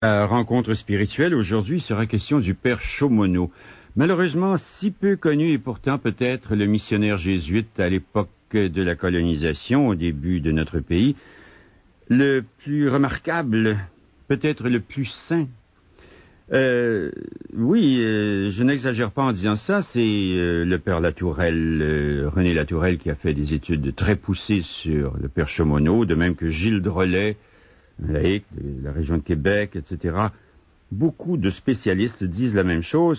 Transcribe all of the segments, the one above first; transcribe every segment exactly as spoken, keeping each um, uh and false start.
À Rencontre spirituelle, aujourd'hui, sera question du père Chaumonot. Malheureusement, si peu connu et pourtant peut-être le missionnaire jésuite à l'époque de la colonisation, au début de notre pays, le plus remarquable, peut-être le plus saint. Euh, oui, euh, je n'exagère pas en disant ça, c'est euh, le père Latourelle, euh, René Latourelle, qui a fait des études très poussées sur le père Chaumonot, de même que Gilles Drolet, laïc, de la région de Québec, et cetera. Beaucoup de spécialistes disent la même chose,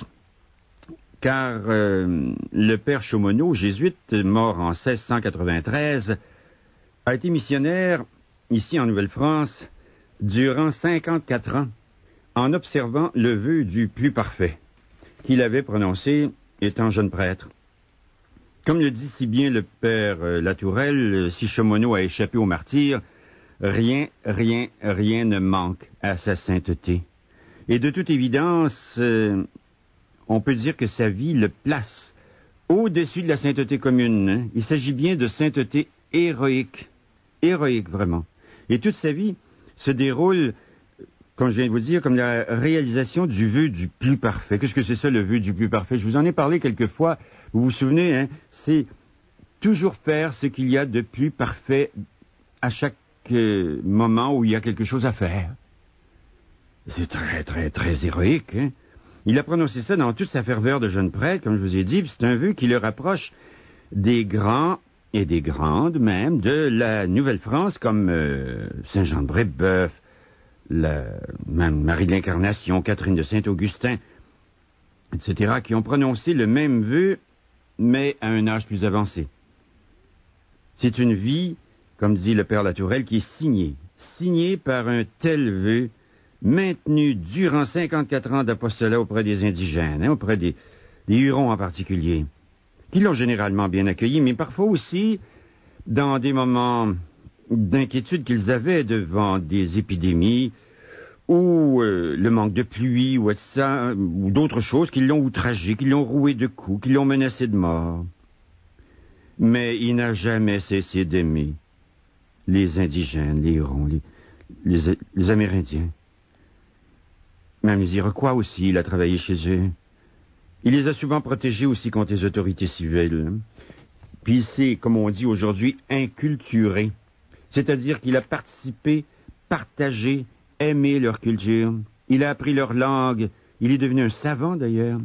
car euh, le père Chaumonot, jésuite, mort en seize cent quatre-vingt-treize, a été missionnaire ici en Nouvelle-France durant cinquante-quatre ans, en observant le vœu du plus parfait, qu'il avait prononcé étant jeune prêtre. Comme le dit si bien le père euh, Latourelle, si Chaumonot a échappé au martyre, rien, rien, rien ne manque à sa sainteté. Et de toute évidence, euh, on peut dire que sa vie le place au-dessus de la sainteté commune. Hein. Il s'agit bien de sainteté héroïque. Héroïque, vraiment. Et toute sa vie se déroule, comme je viens de vous dire, comme la réalisation du vœu du plus parfait. Qu'est-ce que c'est ça, le vœu du plus parfait? Je vous en ai parlé quelquefois. Vous vous souvenez, hein? C'est toujours faire ce qu'il y a de plus parfait à chaque euh, moment où il y a quelque chose à faire. C'est très, très, très héroïque, hein? Il a prononcé ça dans toute sa ferveur de jeune prêtre, comme je vous ai dit, puis c'est un vœu qui le rapproche des grands et des grandes, même, de la Nouvelle-France, comme euh, Saint-Jean-de-Brébeuf, la, même Marie de l'Incarnation, Catherine de Saint-Augustin, et cetera, qui ont prononcé le même vœu, mais à un âge plus avancé. C'est une vie, comme dit le père Latourelle, qui est signée, signée par un tel vœu, maintenu durant cinquante-quatre ans d'apostolat auprès des indigènes, hein, auprès des, des Hurons en particulier, qui l'ont généralement bien accueilli, mais parfois aussi dans des moments d'inquiétude qu'ils avaient devant des épidémies ou euh, le manque de pluie ou, ça, ou d'autres choses qui l'ont outragé, qui l'ont roué de coups, qui l'ont menacé de mort. Mais il n'a jamais cessé d'aimer les indigènes, les Hurons, les, les, les Amérindiens. Même les Iroquois aussi, il a travaillé chez eux. Il les a souvent protégés aussi contre les autorités civiles. Puis il s'est, comme on dit aujourd'hui, inculturé. C'est-à-dire qu'il a participé, partagé, aimé leur culture. Il a appris leur langue. Il est devenu un savant, d'ailleurs.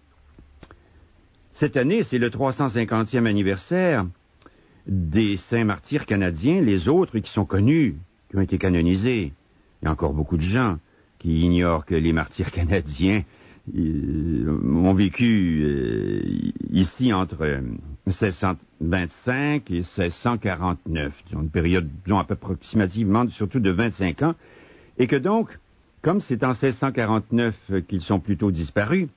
Cette année, c'est le trois cent cinquantième anniversaire des saints martyrs canadiens, les autres qui sont connus, qui ont été canonisés. Il y a encore beaucoup de gens qui ignorent que les martyrs canadiens euh, ont vécu euh, ici entre euh, seize cent vingt-cinq et seize cent quarante-neuf, disons, une période disons, approximativement surtout de vingt-cinq ans, et que donc, comme c'est en seize cent quarante-neuf qu'ils sont plutôt disparus,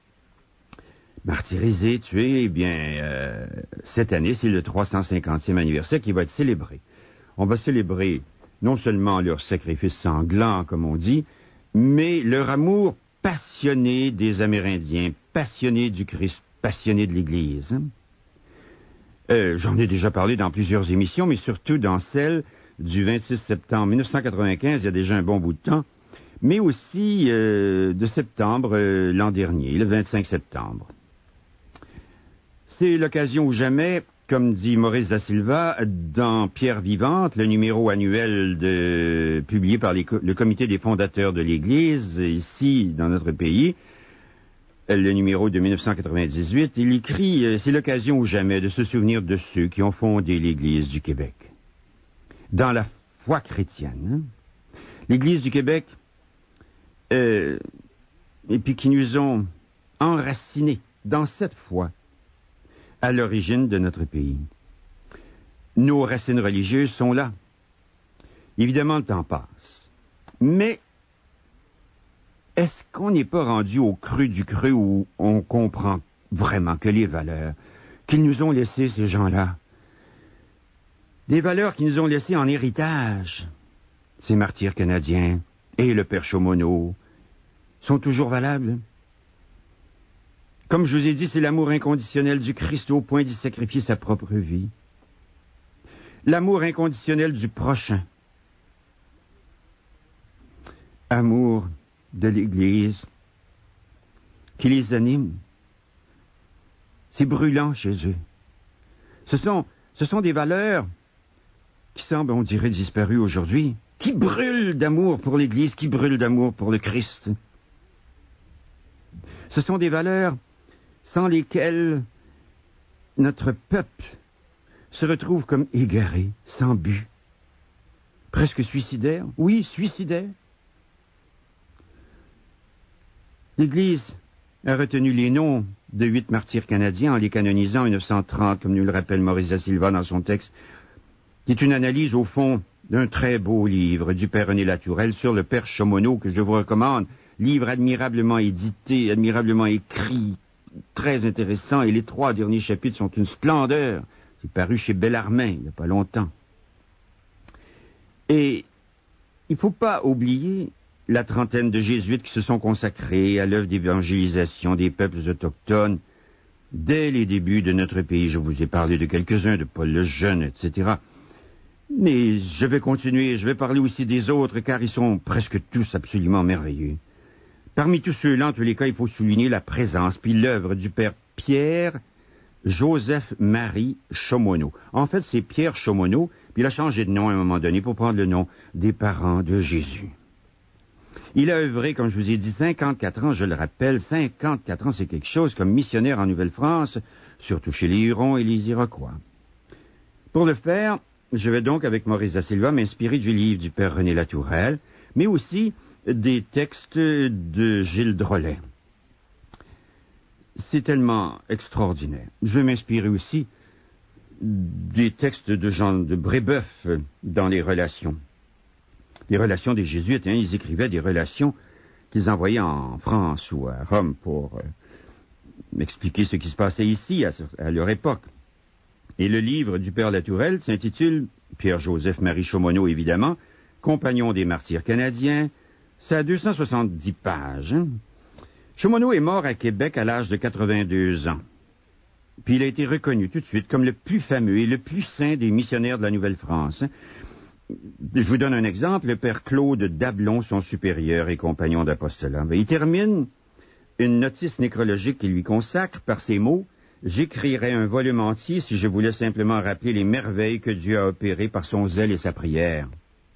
martyrisés, tués, eh bien, euh, cette année, c'est le trois cent cinquantième anniversaire qui va être célébré. On va célébrer non seulement leur sacrifice sanglant, comme on dit, mais leur amour passionné des Amérindiens, passionné du Christ, passionné de l'Église. Hein? Euh, j'en ai déjà parlé dans plusieurs émissions, mais surtout dans celle du vingt-six septembre mille neuf cent quatre-vingt-quinze, il y a déjà un bon bout de temps, mais aussi euh, de septembre euh, l'an dernier, le vingt-cinq septembre. C'est l'occasion ou jamais, comme dit Maurice da Silva, dans Pierre vivante, le numéro annuel de, publié par les, le comité des fondateurs de l'Église, ici, dans notre pays, le numéro de mille neuf cent quatre-vingt-dix-huit, il écrit « C'est l'occasion ou jamais de se souvenir de ceux qui ont fondé l'Église du Québec. » Dans la foi chrétienne, hein, l'Église du Québec, euh, et puis qui nous ont enracinés dans cette foi, à l'origine de notre pays. Nos racines religieuses sont là. Évidemment, le temps passe. Mais est-ce qu'on n'est pas rendu au creux du creux où on comprend vraiment que les valeurs qu'ils nous ont laissées, ces gens-là, des valeurs qu'ils nous ont laissées en héritage, ces martyrs canadiens et le père Chaumonot, sont toujours valables? Comme je vous ai dit, c'est l'amour inconditionnel du Christ au point d'y sacrifier sa propre vie. L'amour inconditionnel du prochain. Amour de l'Église qui les anime. C'est brûlant chez eux. Ce sont, ce sont des valeurs qui semblent, on dirait, disparues aujourd'hui, qui brûlent d'amour pour l'Église, qui brûlent d'amour pour le Christ. Ce sont des valeurs sans lesquelles notre peuple se retrouve comme égaré, sans but, presque suicidaire. Oui, suicidaire. L'Église a retenu les noms de huit martyrs canadiens en les canonisant en mille neuf cent trente, comme nous le rappelle Maurice da Silva dans son texte, qui est une analyse, au fond, d'un très beau livre du père René Latourelle sur le père Chaumonot, que je vous recommande. Livre admirablement édité, admirablement écrit, très intéressant, et les trois derniers chapitres sont une splendeur. C'est paru chez Bellarmin, il n'y a pas longtemps. Et il ne faut pas oublier la trentaine de jésuites qui se sont consacrés à l'œuvre d'évangélisation des peuples autochtones dès les débuts de notre pays. Je vous ai parlé de quelques-uns, de Paul le Jeune, et cetera. Mais je vais continuer, je vais parler aussi des autres, car ils sont presque tous absolument merveilleux. Parmi tous ceux-là, en tous les cas, il faut souligner la présence puis l'œuvre du père Pierre Joseph-Marie Chaumonot. En fait, c'est Pierre Chaumonot, puis il a changé de nom à un moment donné pour prendre le nom des parents de Jésus. Il a œuvré, comme je vous ai dit, cinquante-quatre ans, je le rappelle, cinquante-quatre ans, c'est quelque chose, comme missionnaire en Nouvelle-France, surtout chez les Hurons et les Iroquois. Pour le faire, je vais donc, avec Maurice da Silva, m'inspirer du livre du père René Latourelle, mais aussi des textes de Gilles Drolet. C'est tellement extraordinaire. Je vais m'inspirer aussi des textes de Jean de Brébeuf dans les relations. Les relations des Jésuites, hein, ils écrivaient des relations qu'ils envoyaient en France ou à Rome pour euh, m'expliquer ce qui se passait ici à, à leur époque. Et le livre du père Latourelle s'intitule Pierre-Joseph-Marie Chaumonot, évidemment, Compagnon des martyrs canadiens. Ça a deux cent soixante-dix pages. Hein. Chaumonot est mort à Québec à l'âge de quatre-vingt-deux ans. Puis il a été reconnu tout de suite comme le plus fameux et le plus saint des missionnaires de la Nouvelle-France. Hein. Je vous donne un exemple, le père Claude Dablon, son supérieur et compagnon d'apostolat. Il termine une notice nécrologique qu'il lui consacre par ces mots « J'écrirais un volume entier si je voulais simplement rappeler les merveilles que Dieu a opérées par son zèle et sa prière. »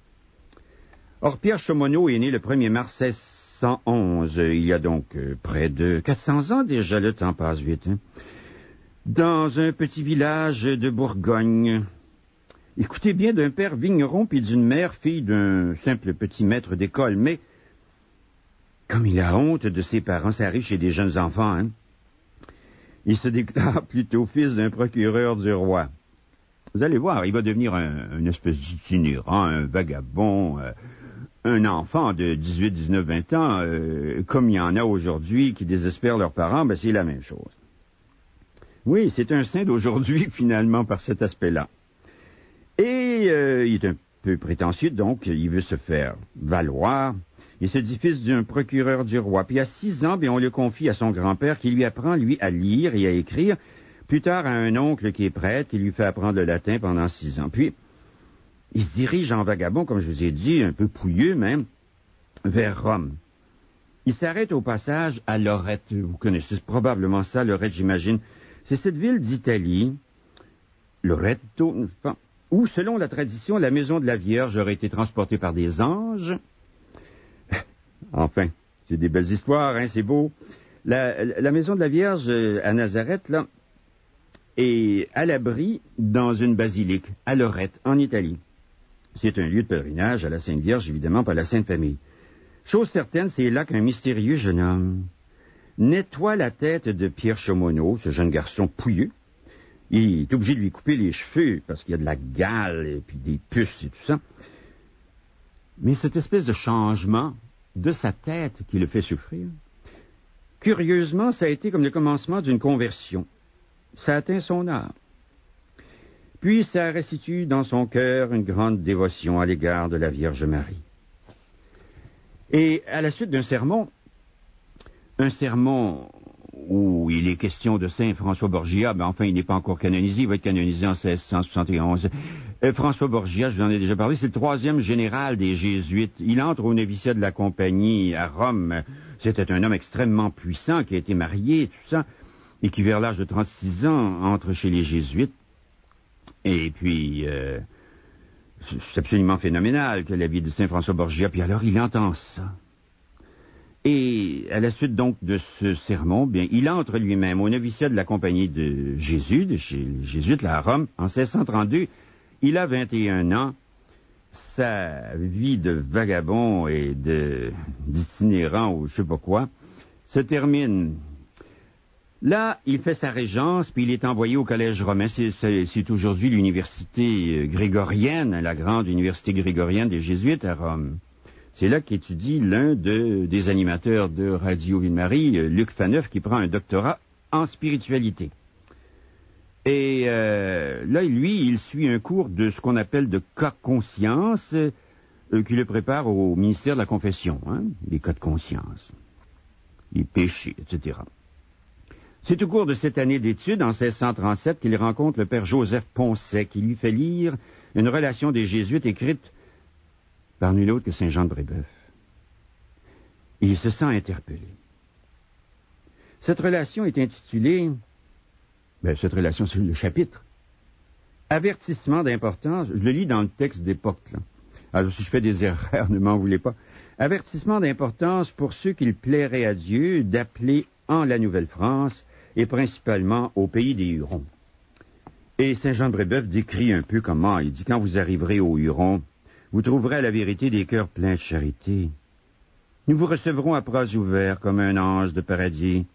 Or, Pierre Chaumonot est né le premier mars seize cent onze, il y a donc euh, près de quatre cents ans déjà, le temps passe vite, hein, dans un petit village de Bourgogne. Écoutez bien, d'un père vigneron puis d'une mère fille d'un simple petit maître d'école, mais comme il a honte de ses parents, ça arrive chez des jeunes enfants, hein, il se déclare plutôt fils d'un procureur du roi. Vous allez voir, il va devenir un, une espèce d'itinérant, un vagabond, euh, un enfant de dix-huit, dix-neuf, vingt ans, euh, comme il y en a aujourd'hui qui désespèrent leurs parents, ben c'est la même chose. Oui, c'est un saint d'aujourd'hui, finalement, par cet aspect-là. Et euh, il est un peu prétentieux, donc il veut se faire valoir. Il se dit fils d'un procureur du roi. Puis à six ans, bien, on le confie à son grand-père qui lui apprend, lui, à lire et à écrire. Plus tard, à un oncle qui est prêtre, qui lui fait apprendre le latin pendant six ans. Puis, il se dirige en vagabond, comme je vous ai dit, un peu pouilleux même, vers Rome. Il s'arrête au passage à Lorette. Vous connaissez probablement ça, Lorette, j'imagine. C'est cette ville d'Italie, Loretto, où, selon la tradition, la maison de la Vierge aurait été transportée par des anges. Enfin, c'est des belles histoires, hein, c'est beau. La, la maison de la Vierge à Nazareth, là, est à l'abri dans une basilique, à Lorette, en Italie. C'est un lieu de pèlerinage à la Sainte Vierge, évidemment, par la Sainte Famille. Chose certaine, c'est là qu'un mystérieux jeune homme nettoie la tête de Pierre Chaumonot, ce jeune garçon pouilleux. Il est obligé de lui couper les cheveux, parce qu'il y a de la gale, et puis des puces et tout ça. Mais cette espèce de changement de sa tête qui le fait souffrir, curieusement, ça a été comme le commencement d'une conversion. Ça atteint son âme. Puis ça restitue dans son cœur une grande dévotion à l'égard de la Vierge Marie. Et à la suite d'un sermon, un sermon où il est question de Saint François Borgia, ben enfin, il n'est pas encore canonisé, il va être canonisé en seize cent soixante et onze. Euh, François Borgia, je vous en ai déjà parlé, c'est le troisième général des Jésuites. Il entre au noviciat de la Compagnie à Rome. C'était un homme extrêmement puissant qui a été marié, tout ça, et qui, vers l'âge de trente-six ans, entre chez les Jésuites. Et puis, euh, c'est absolument phénoménal que la vie de Saint François Borgia. Puis alors, il entend ça. Et à la suite donc de ce sermon, bien, il entre lui-même au noviciat de la Compagnie de Jésus, de chez les Jésuites, là à Rome, en seize cent trente-deux. Il a vingt et un ans. Sa vie de vagabond et de d'itinérant ou je sais pas quoi se termine. Là, il fait sa régence, puis il est envoyé au collège romain. C'est, c'est, c'est aujourd'hui l'université grégorienne, la grande université grégorienne des Jésuites à Rome. C'est là qu'étudie l'un de, des animateurs de Radio Ville-Marie, Luc Faneuf, qui prend un doctorat en spiritualité. Et euh, là, lui, il suit un cours de ce qu'on appelle de cas conscience, euh, qui le prépare au ministère de la Confession, hein, les cas de conscience, les péchés, et cetera. C'est au cours de cette année d'études, en seize cent trente-sept, qu'il rencontre le père Joseph Poncet, qui lui fait lire une relation des Jésuites écrite par nul autre que saint Jean de Brébeuf. Et il se sent interpellé. Cette relation est intitulée, ben, cette relation, c'est le chapitre, Avertissement d'importance, je le lis dans le texte d'époque, là. Alors, si je fais des erreurs, ne m'en voulez pas. Avertissement d'importance pour ceux qu'il plairait à Dieu d'appeler en la Nouvelle-France et principalement au pays des Hurons. Et saint Jean de Brébeuf décrit un peu comment, il dit, quand vous arriverez aux Hurons, vous trouverez à la vérité des cœurs pleins de charité. Nous vous recevrons à bras ouverts comme un ange de paradis.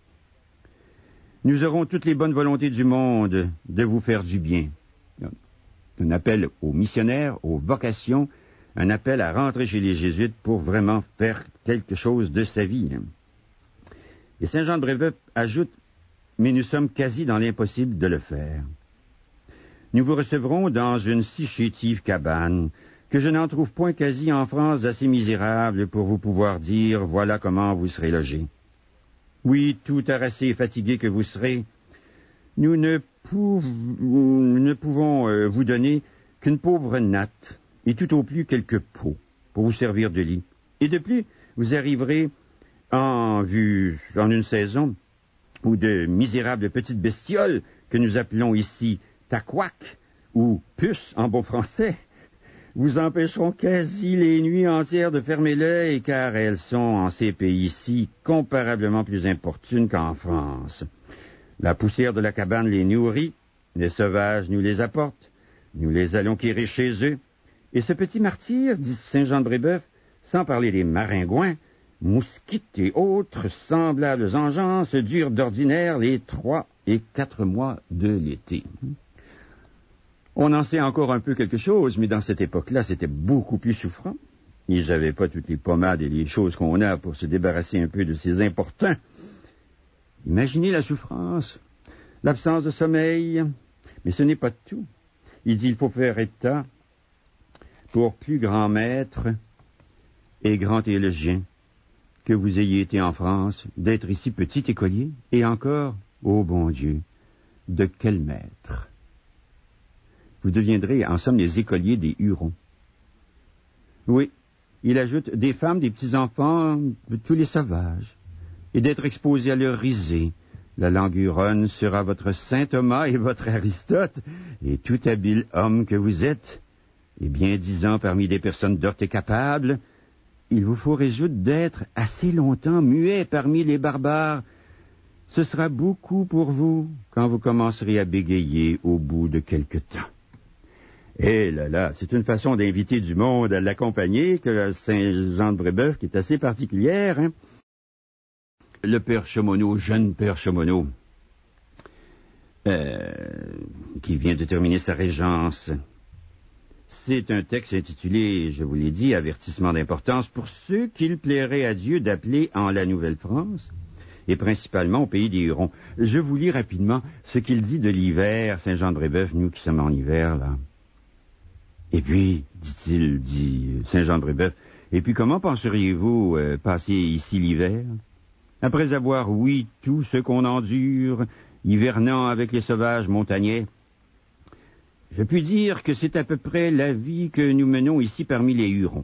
Nous aurons toutes les bonnes volontés du monde de vous faire du bien. Un appel aux missionnaires, aux vocations, un appel à rentrer chez les Jésuites pour vraiment faire quelque chose de sa vie. Et saint Jean de Brébeuf ajoute, mais nous sommes quasi dans l'impossible de le faire. Nous vous recevrons dans une si chétive cabane que je n'en trouve point quasi en France d'assez misérable pour vous pouvoir dire, voilà comment vous serez logés. Oui, tout harassé et fatigué que vous serez, nous ne, pouv- nous ne pouvons euh, vous donner qu'une pauvre natte, et tout au plus quelques pots, pour vous servir de lit. Et de plus, vous arriverez en vue, en une saison, où de misérables petites bestioles, que nous appelons ici taquac, ou puces en bon français, vous empêcheront quasi les nuits entières de fermer l'œil, car elles sont, en ces pays-ci, comparablement plus importunes qu'en France. La poussière de la cabane les nourrit, les sauvages nous les apportent, nous les allons quérir chez eux, et ce petit martyr, dit saint Jean de Brébeuf, sans parler des maringouins, mousquites et autres semblables engeances durent d'ordinaire les trois et quatre mois de l'été. On en sait encore un peu quelque chose, mais dans cette époque-là, c'était beaucoup plus souffrant. Ils n'avaient pas toutes les pommades et les choses qu'on a pour se débarrasser un peu de ces importuns. Imaginez la souffrance, l'absence de sommeil, mais ce n'est pas tout. Il dit, il faut faire état pour plus grand maître et grand théologien que vous ayez été en France, d'être ici petit écolier, et encore, ô bon Dieu, de quel maître? Vous deviendrez, en somme, les écoliers des Hurons. Oui, il ajoute des femmes, des petits-enfants, de tous les sauvages, et d'être exposés à leur risée. La langue huronne sera votre saint Thomas et votre Aristote, et tout habile homme que vous êtes, et bien disant parmi des personnes doctes et capables, il vous faut résoudre d'être assez longtemps muet parmi les barbares. Ce sera beaucoup pour vous quand vous commencerez à bégayer au bout de quelque temps. Eh là là, c'est une façon d'inviter du monde à l'accompagner que saint Jean de Brébeuf, qui est assez particulière, hein? Le père Chaumonot, jeune père Chaumonot, euh, qui vient de terminer sa régence. C'est un texte intitulé, je vous l'ai dit, Avertissement d'importance pour ceux qu'il plairait à Dieu d'appeler en la Nouvelle-France, et principalement au pays des Hurons. Je vous lis rapidement ce qu'il dit de l'hiver, saint Jean de Brébeuf, nous qui sommes en hiver, là. Et puis, dit-il, dit saint Jean de Brébeuf, et puis comment penseriez-vous euh, passer ici l'hiver? Après avoir ouï tout ce qu'on endure, hivernant avec les sauvages montagnais, je puis dire que c'est à peu près la vie que nous menons ici parmi les Hurons.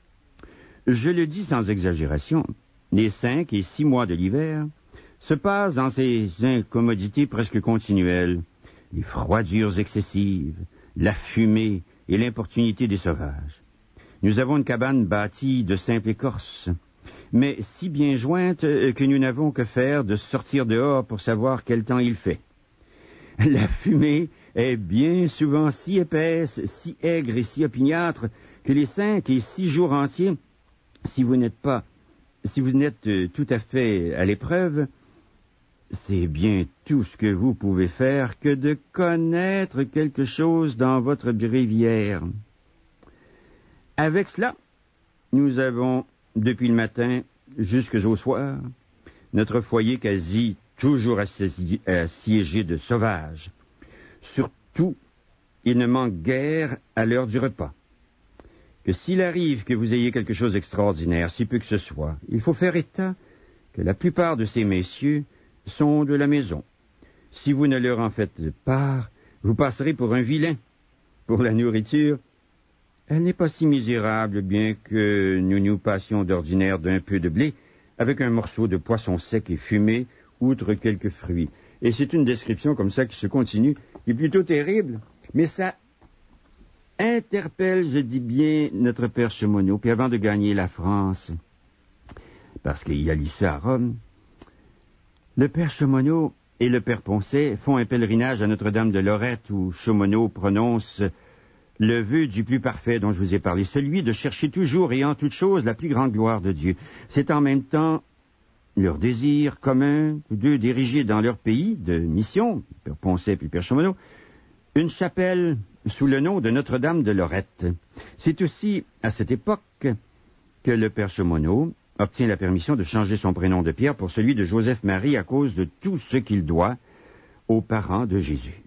Je le dis sans exagération, les cinq et six mois de l'hiver se passent dans ces incommodités presque continuelles, les froidures excessives, la fumée et l'importunité des sauvages. Nous avons une cabane bâtie de simple écorce, mais si bien jointe que nous n'avons que faire de sortir dehors pour savoir quel temps il fait. La fumée est bien souvent si épaisse, si aigre et si opiniâtre que les cinq et six jours entiers, si vous n'êtes pas, si vous n'êtes tout à fait à l'épreuve, c'est bien tout ce que vous pouvez faire que de connaître quelque chose dans votre bréviaire. Avec cela, nous avons, depuis le matin jusqu'au soir, notre foyer quasi toujours assi- assiégé de sauvages. Surtout, il ne manque guère à l'heure du repas. Que s'il arrive que vous ayez quelque chose d'extraordinaire, si peu que ce soit, il faut faire état que la plupart de ces messieurs sont de la maison. Si vous ne leur en faites part, vous passerez pour un vilain. Pour la nourriture, elle n'est pas si misérable, bien que nous nous passions d'ordinaire d'un peu de blé, avec un morceau de poisson sec et fumé, outre quelques fruits. Et c'est une description comme ça qui se continue, qui est plutôt terrible, mais ça interpelle, je dis bien, notre père Chemonneau. Puis avant de gagner la France, parce qu'il y a lycée à Rome, le père Chemonneau et le père Poncet font un pèlerinage à Notre-Dame de Lorette, où Chemonneau prononce le vœu du plus parfait dont je vous ai parlé, celui de chercher toujours et en toute chose la plus grande gloire de Dieu. C'est en même temps leur désir commun, d'eux diriger dans leur pays de mission, le père Poncet et le père Chemonneau, une chapelle sous le nom de Notre-Dame de Lorette. C'est aussi à cette époque que le père Chemonneau obtient la permission de changer son prénom de Pierre pour celui de Joseph-Marie à cause de tout ce qu'il doit aux parents de Jésus.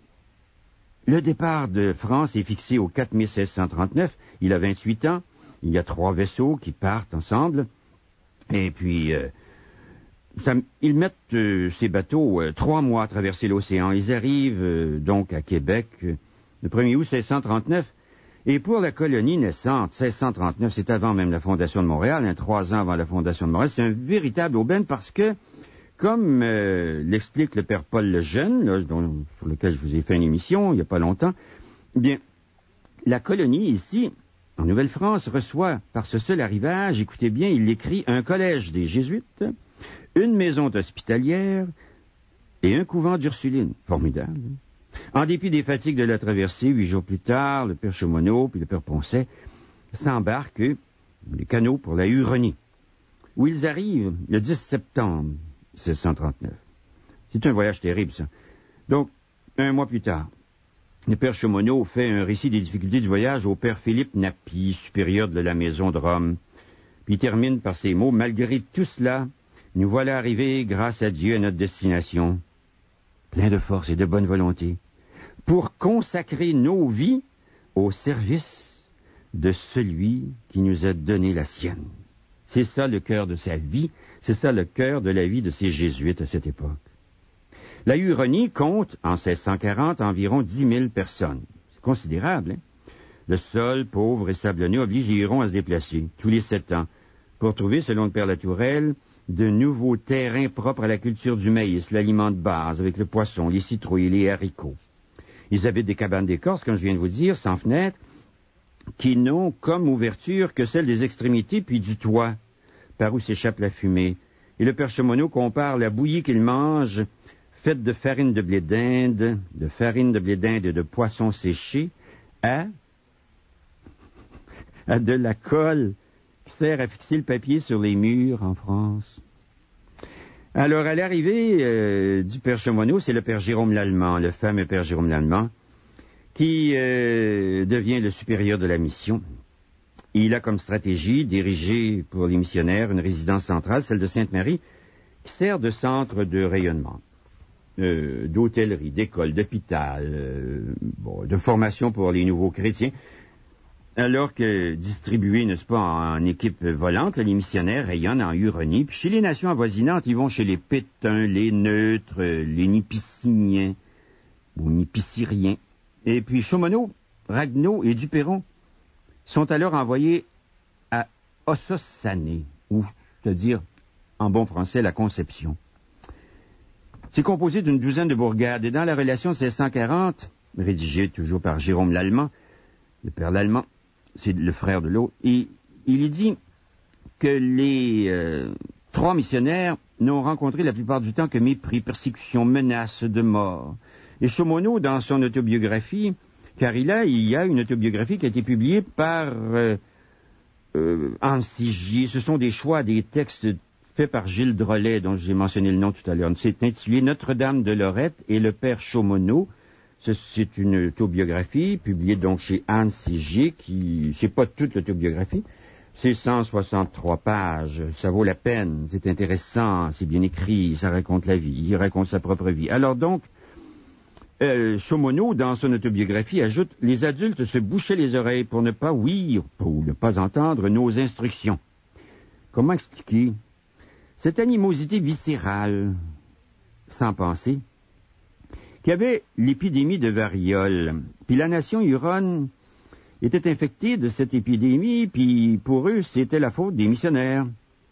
Le départ de France est fixé au quatre mai seize cent trente-neuf. Il a vingt-huit ans. Il y a trois vaisseaux qui partent ensemble. Et puis, euh, ça, ils mettent euh, ces bateaux euh, trois mois à traverser l'océan. Ils arrivent euh, donc à Québec euh, le premier août seize cent trente-neuf. Et pour la colonie naissante, seize cent trente-neuf, c'est avant même la fondation de Montréal, hein, trois ans avant la fondation de Montréal, c'est un véritable aubaine parce que, comme euh, l'explique le père Paul Lejeune, là, dont, sur lequel je vous ai fait une émission il n'y a pas longtemps, eh bien, la colonie ici, en Nouvelle-France, reçoit par ce seul arrivage, écoutez bien, il écrit un collège des Jésuites, une maison hospitalière et un couvent d'Ursulines. Formidable. En dépit des fatigues de la traversée, huit jours plus tard, le père Chemonneau puis le père Poncet s'embarquent dans les canaux pour la Huronie, où ils arrivent le dix septembre seize cent trente-neuf. C'est un voyage terrible, ça. Donc, un mois plus tard, le père Chemonneau fait un récit des difficultés du voyage au père Philippe Nappy, supérieur de la maison de Rome. Puis il termine par ces mots: « Malgré tout cela, nous voilà arrivés, grâce à Dieu, à notre destination, plein de force et de bonne volonté, pour consacrer nos vies au service de celui qui nous a donné la sienne. » C'est ça le cœur de sa vie, c'est ça le cœur de la vie de ces jésuites à cette époque. La Huronie compte, en seize cent quarante, environ dix mille personnes. C'est considérable, hein? Le sol, pauvre et sablonneux, oblige les Hurons à se déplacer, tous les sept ans, pour trouver, selon le père Latourelle, de nouveaux terrains propres à la culture du maïs, l'aliment de base, avec le poisson, les citrouilles, les haricots. Ils habitent des cabanes d'écorce, comme je viens de vous dire, sans fenêtre, qui n'ont comme ouverture que celle des extrémités puis du toit, par où s'échappe la fumée. Et le père Chemonneau compare la bouillie qu'ils mangent, faite de farine de blé d'Inde, de farine de blé d'Inde et de poisson séché, à, à de la colle qui sert à fixer le papier sur les murs en France. Alors, à l'arrivée euh, du père Chemonneau, c'est le père Jérôme Lallemand, le fameux père Jérôme Lallemand, qui euh, devient le supérieur de la mission. Il a comme stratégie dirigé pour les missionnaires une résidence centrale, celle de Sainte-Marie, qui sert de centre de rayonnement, euh, d'hôtellerie, d'école, d'hôpital, euh, bon, de formation pour les nouveaux chrétiens. Alors que distribués, n'est-ce pas, en équipe volante, les missionnaires rayonnent en Huronie. Puis chez les nations avoisinantes, ils vont chez les Pétuns, les Neutres, les Nipissiniens ou Nipissiriens. Et puis Chaumonot, Ragueneau et Duperron sont alors envoyés à Ossossané, ou, c'est-à-dire, en bon français, la Conception. C'est composé d'une douzaine de bourgades, et dans la relation de seize cent quarante, rédigée toujours par Jérôme Lallemand, le père Lallemand, c'est le frère de l'autre, et il y dit que les euh, trois missionnaires n'ont rencontré la plupart du temps que mépris, persécution, menaces de mort. Et Chaumonot, dans son autobiographie, car il, a, il y a une autobiographie qui a été publiée par euh, euh, Anne Sigier. Ce sont des choix, des textes faits par Gilles Drolet, dont j'ai mentionné le nom tout à l'heure. C'est intitulé « Notre-Dame de Lorette et le père Chaumonot ». C'est une autobiographie publiée donc chez Anne Sigier, qui, c'est pas toute l'autobiographie, c'est cent soixante-trois pages, ça vaut la peine, c'est intéressant, c'est bien écrit, ça raconte la vie, il raconte sa propre vie. Alors donc, euh, Chaumonot, dans son autobiographie, ajoute « Les adultes se bouchaient les oreilles pour ne pas ouïr, pour ne pas entendre nos instructions. » Comment expliquer cette animosité viscérale, sans penser, qu'il y avait l'épidémie de variole. Puis la nation huronne était infectée de cette épidémie, puis pour eux, c'était la faute des missionnaires.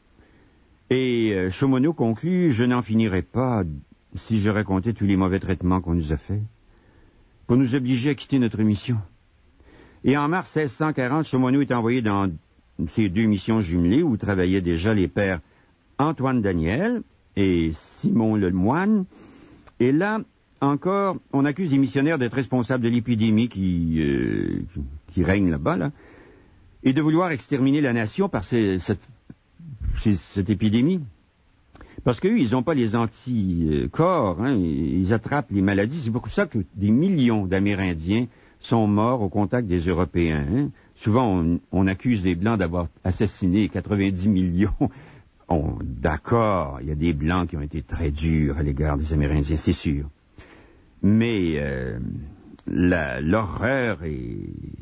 Et euh, Chaumonot conclut, « Je n'en finirais pas si je racontais tous les mauvais traitements qu'on nous a faits, pour nous obliger à quitter notre mission. » Et en mars seize cent quarante, Chaumonot est envoyé dans ces deux missions jumelées où travaillaient déjà les pères Antoine Daniel et Simon Lemoine. Et là, encore, on accuse les missionnaires d'être responsables de l'épidémie qui, euh, qui, qui règne là-bas, là, et de vouloir exterminer la nation par ces, cette, ces, cette épidémie. Parce qu'eux, ils n'ont pas les anticorps, hein, ils attrapent les maladies. C'est pour ça que des millions d'Amérindiens sont morts au contact des Européens. Hein. Souvent, on, on accuse les Blancs d'avoir assassiné quatre-vingt-dix millions. On, d'accord, il y a des Blancs qui ont été très durs à l'égard des Amérindiens, c'est sûr. Mais euh, la, l'horreur est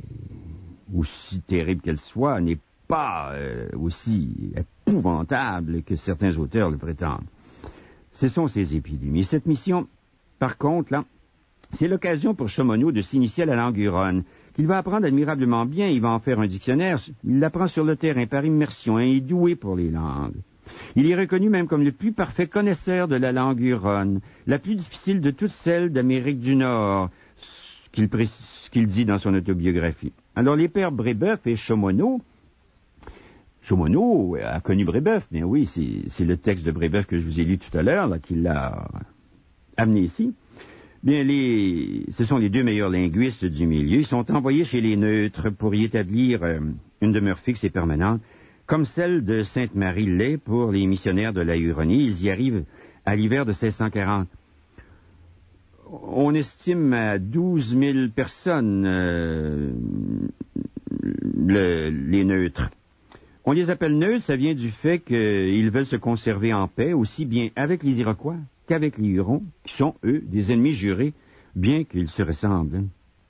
aussi terrible qu'elle soit, n'est pas euh, aussi épouvantable que certains auteurs le prétendent. Ce sont ces épidémies. Cette mission, par contre, là, c'est l'occasion pour Chaumonot de s'initier à la langue huronne, qu'il va apprendre admirablement bien. Il va en faire un dictionnaire. Il l'apprend sur le terrain par immersion. Hein, il est doué pour les langues. Il est reconnu même comme le plus parfait connaisseur de la langue huronne, la plus difficile de toutes celles d'Amérique du Nord, ce qu'il, pré- ce qu'il dit dans son autobiographie. Alors les pères Brébeuf et Chaumonot, Chaumonot a connu Brébeuf, mais oui, c'est, c'est le texte de Brébeuf que je vous ai lu tout à l'heure, là, qui l'a amené ici. Bien, les, ce sont les deux meilleurs linguistes du milieu. Ils sont envoyés chez les neutres pour y établir euh, une demeure fixe et permanente, comme celle de Sainte-Marie-Lay pour les missionnaires de la Huronie. Ils y arrivent à l'hiver de seize cent quarante. On estime à douze mille personnes euh, le, les neutres. On les appelle neutres, ça vient du fait qu'ils veulent se conserver en paix, aussi bien avec les Iroquois qu'avec les Hurons, qui sont, eux, des ennemis jurés, bien qu'ils se ressemblent.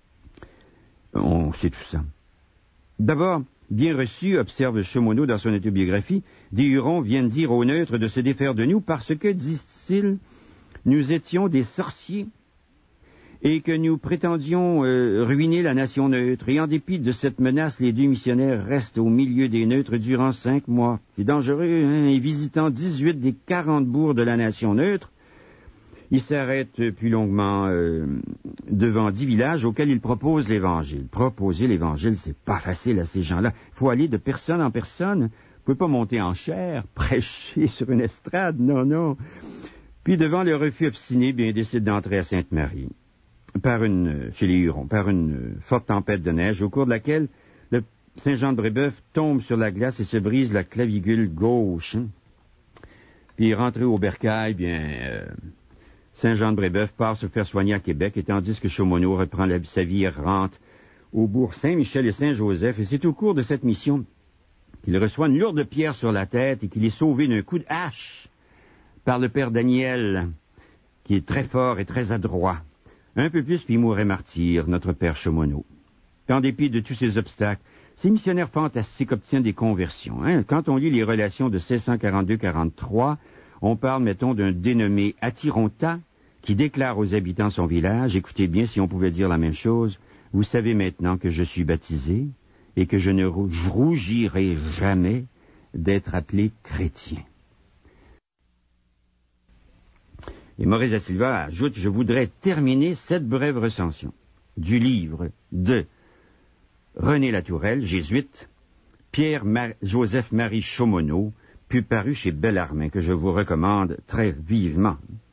On sait tout ça. D'abord, bien reçu, observe Chaumonot dans son autobiographie, des Hurons viennent dire aux neutres de se défaire de nous parce que, disent-ils, nous étions des sorciers et que nous prétendions euh, ruiner la nation neutre. Et en dépit de cette menace, les deux missionnaires restent au milieu des neutres durant cinq mois. C'est dangereux, hein, et visitant dix-huit des quarante bourgs de la nation neutre, ils s'arrêtent plus longuement euh, devant dix villages auxquels ils proposent l'Évangile. Proposer l'Évangile, c'est pas facile à ces gens-là. Il faut aller de personne en personne. Vous pouvez pas monter en chair, prêcher sur une estrade, non, non. Puis devant le refus obstiné, bien, ils décident d'entrer à Sainte-Marie, par une, chez les Hurons, par une forte tempête de neige, au cours de laquelle le Saint-Jean-de-Brébeuf tombe sur la glace et se brise la clavicule gauche. Hein. Puis rentré au bercail, bien... Euh, Saint-Jean-de-Brébeuf part se faire soigner à Québec, et tandis que Chaumonot reprend la, sa vie errante au bourg Saint-Michel et Saint-Joseph. Et c'est au cours de cette mission qu'il reçoit une lourde pierre sur la tête et qu'il est sauvé d'un coup de hache par le père Daniel, qui est très fort et très adroit. Un peu plus, puis il mourrait martyr, notre père Chaumonot. En dépit de tous ces obstacles, Ces missionnaires fantastiques obtiennent des conversions. Hein. Quand on lit les relations de seize cent quarante-deux quarante-trois, on parle, mettons, d'un dénommé Atironta qui déclare aux habitants de son village, écoutez bien si on pouvait dire la même chose, vous savez maintenant que je suis baptisé et que je ne rougirai jamais d'être appelé chrétien. Et Maurice da Silva ajoute, je voudrais terminer cette brève recension du livre de René Latourelle, jésuite, Pierre-Joseph-Marie Chaumonot, puis paru chez Bellarmin, que je vous recommande très vivement.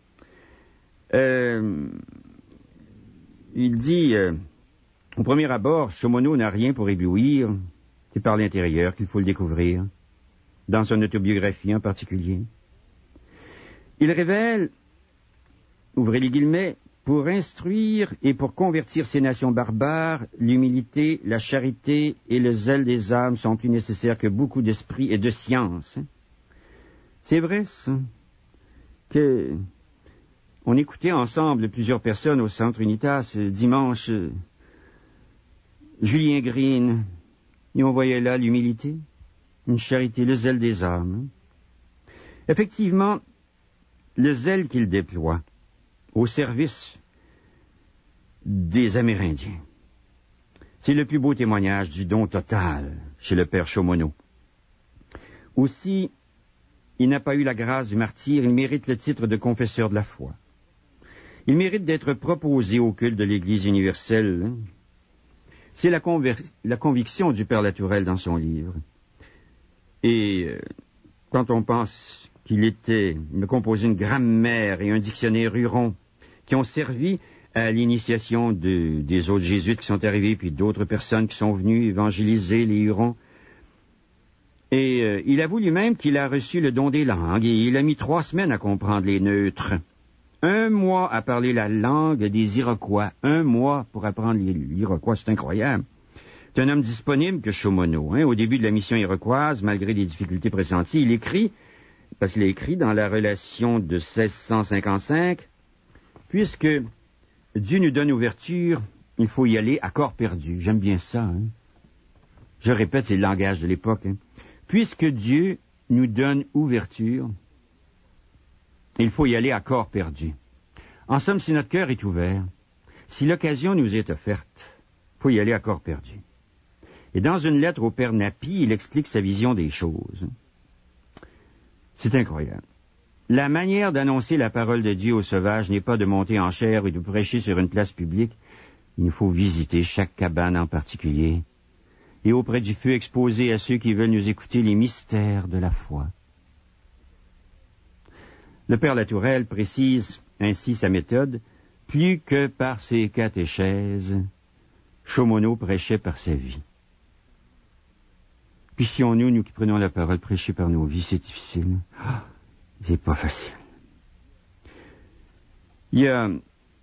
Euh, il dit, euh, au premier abord, Chaumonot n'a rien pour éblouir, c'est par l'intérieur qu'il faut le découvrir, dans son autobiographie en particulier. Il révèle, ouvrez les guillemets, pour instruire et pour convertir ces nations barbares, l'humilité, la charité et le zèle des âmes sont plus nécessaires que beaucoup d'esprit et de science. C'est vrai, ça, que on écoutait ensemble plusieurs personnes au Centre Unitas dimanche Julien Green, et on voyait là l'humilité, une charité, le zèle des âmes. Effectivement, le zèle qu'il déploie au service des Amérindiens. C'est le plus beau témoignage du don total chez le père Chaumonot. Aussi, il n'a pas eu la grâce du martyr, il mérite le titre de confesseur de la foi. Il mérite d'être proposé au culte de l'Église universelle. C'est la, conver- la conviction du père Latourelle dans son livre. Et euh, quand on pense qu'il était, il a composé une grammaire et un dictionnaire huron qui ont servi à l'initiation de, des autres jésuites qui sont arrivés, puis d'autres personnes qui sont venues évangéliser les Hurons. Et euh, il avoue lui-même qu'il a reçu le don des langues, et il a mis trois semaines à comprendre les neutres. Un mois à parler la langue des Iroquois. Un mois pour apprendre l'Iroquois, c'est incroyable. C'est un homme disponible que Chaumonot. Hein. Au début de la mission iroquoise, malgré des difficultés pressenties, il écrit, parce qu'il a écrit dans la relation de seize cent cinquante-cinq, puisque Dieu nous donne ouverture, il faut y aller à corps perdu. J'aime bien ça. Hein? Je répète, c'est le langage de l'époque. Hein? Puisque Dieu nous donne ouverture, il faut y aller à corps perdu. En somme, si notre cœur est ouvert, si l'occasion nous est offerte, il faut y aller à corps perdu. Et dans une lettre au père Napi, il explique sa vision des choses. C'est incroyable. La manière d'annoncer la parole de Dieu aux sauvages n'est pas de monter en chair ou de prêcher sur une place publique. Il nous faut visiter chaque cabane en particulier et auprès du feu exposer à ceux qui veulent nous écouter les mystères de la foi. Le père Latourelle précise ainsi sa méthode. Plus que par ses catéchèses, Chaumonot prêchait par sa vie. Puissions-nous, nous qui prenons la parole, prêcher par nos vies, c'est difficile. Ah, c'est pas facile. Il y a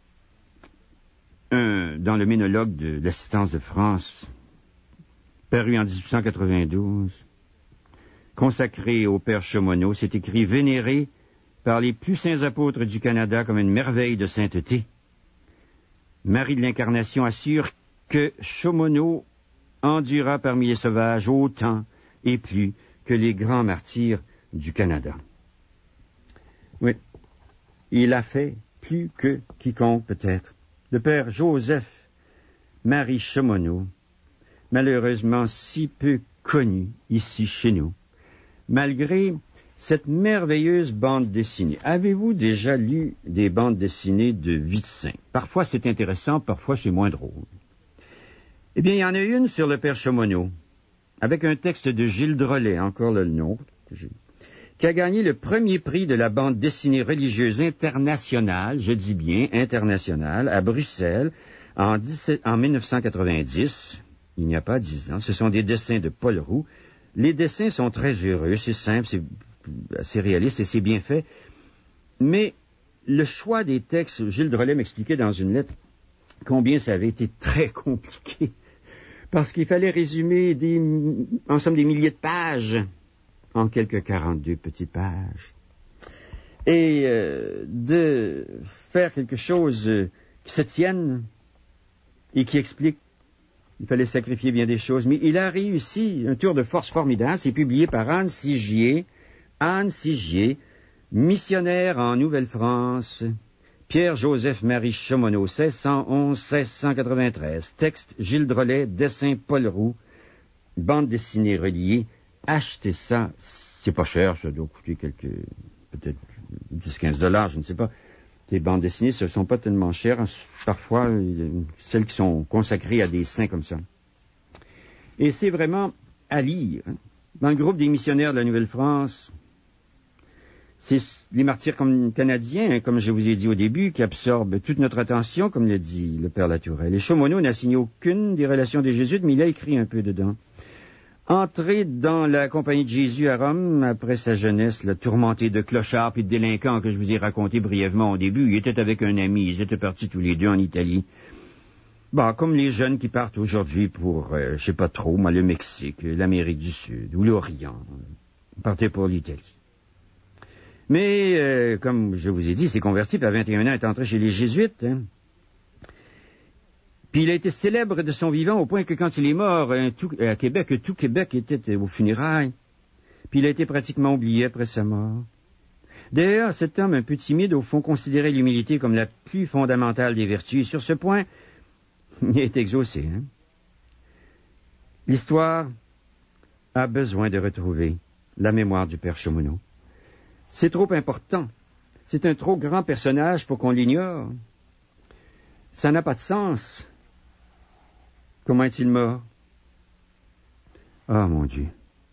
un, dans le Ménologue de l'Assistance de France, paru en dix-huit cent quatre-vingt-douze, consacré au père Chaumonot, c'est écrit « Vénéré par les plus saints apôtres du Canada comme une merveille de sainteté. Marie de l'Incarnation assure que Chaumonot endura parmi les sauvages autant et plus que les grands martyrs du Canada. » Oui, il a fait plus que quiconque peut-être. Le père Joseph-Marie Chaumonot, malheureusement si peu connu ici chez nous, malgré cette merveilleuse bande dessinée. Avez-vous déjà lu des bandes dessinées de Vitzin? Parfois c'est intéressant, parfois c'est moins drôle. Eh bien, il y en a une sur le père Chaumonot, avec un texte de Gilles Drolet, encore le nom, qui a gagné le premier prix de la bande dessinée religieuse internationale, je dis bien internationale, à Bruxelles, en, dix-sept, en mille neuf cent quatre-vingt-dix, il n'y a pas dix ans. Ce sont des dessins de Paul Roux. Les dessins sont très heureux, c'est simple, c'est assez réaliste et c'est bien fait. Mais le choix des textes, Gilles Drolet m'expliquait dans une lettre combien ça avait été très compliqué. Parce qu'il fallait résumer des, en somme des milliers de pages en quelques quarante-deux petites pages. Et euh, de faire quelque chose euh, qui se tienne et qui explique Il fallait sacrifier bien des choses, mais il a réussi un tour de force formidable. C'est publié par Anne Sigier. Anne Sigier, missionnaire en Nouvelle-France. Pierre-Joseph-Marie Chaumonot, seize cent onze à seize cent quatre-vingt-treize. Texte Gilles Drolet, dessin Paul Roux. Bande dessinée reliée. Achetez ça. C'est pas cher, ça doit coûter quelques, peut-être dix à quinze dollars, je ne sais pas. Les bandes dessinées, ce ne sont pas tellement chères. Parfois, celles qui sont consacrées à des saints comme ça. Et c'est vraiment à lire. Dans le groupe des missionnaires de la Nouvelle-France, c'est les martyrs canadiens, comme je vous ai dit au début, qui absorbent toute notre attention, comme le dit le père Latourelle. Et Chaumonot n'a signé aucune des relations des Jésuites, mais il a écrit un peu dedans. Entré dans la Compagnie de Jésus à Rome, après sa jeunesse, le tourmenté de clochards et de délinquants que je vous ai raconté brièvement au début, il était avec un ami, ils étaient partis tous les deux en Italie. Bah, comme les jeunes qui partent aujourd'hui pour, euh, je sais pas trop, moi, le Mexique, l'Amérique du Sud, ou l'Orient. Ils partaient pour l'Italie. Mais, euh, comme je vous ai dit, il s'est converti, puis à vingt et un ans, il est entré chez les Jésuites, hein. Puis il a été célèbre de son vivant au point que quand il est mort hein, tout, à Québec, tout Québec était aux funérailles. Puis il a été pratiquement oublié après sa mort. D'ailleurs, cet homme un peu timide, au fond, considérait l'humilité comme la plus fondamentale des vertus. Sur ce point, il est exaucé. Hein? L'histoire a besoin de retrouver la mémoire du père Chaumonot. C'est trop important. C'est un trop grand personnage pour qu'on l'ignore. Ça n'a pas de sens. Comment est-il mort? Ah, mon Dieu.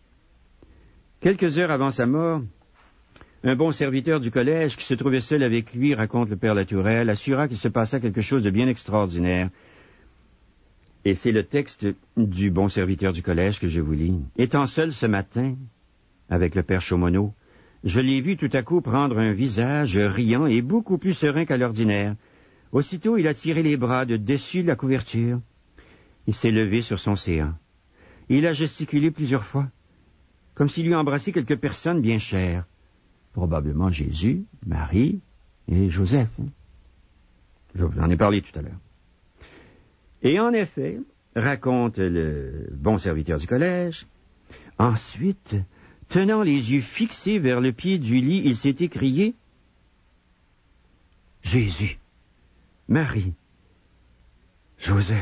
Quelques heures avant sa mort, un bon serviteur du collège qui se trouvait seul avec lui, raconte le père Latourelle, assura qu'il se passa quelque chose de bien extraordinaire. Et c'est le texte du bon serviteur du collège que je vous lis. Étant seul ce matin, avec le père Chaumonot, je l'ai vu tout à coup prendre un visage riant et beaucoup plus serein qu'à l'ordinaire. Aussitôt, il a tiré les bras de dessus la couverture. Il s'est levé sur son séant. Il a gesticulé plusieurs fois, comme s'il lui embrassait quelques personnes bien chères. Probablement Jésus, Marie et Joseph. Hein? Je vous en ai parlé tout à l'heure. Et en effet, raconte le bon serviteur du collège, ensuite, tenant les yeux fixés vers le pied du lit, il s'est écrié « Jésus, Marie, Joseph ».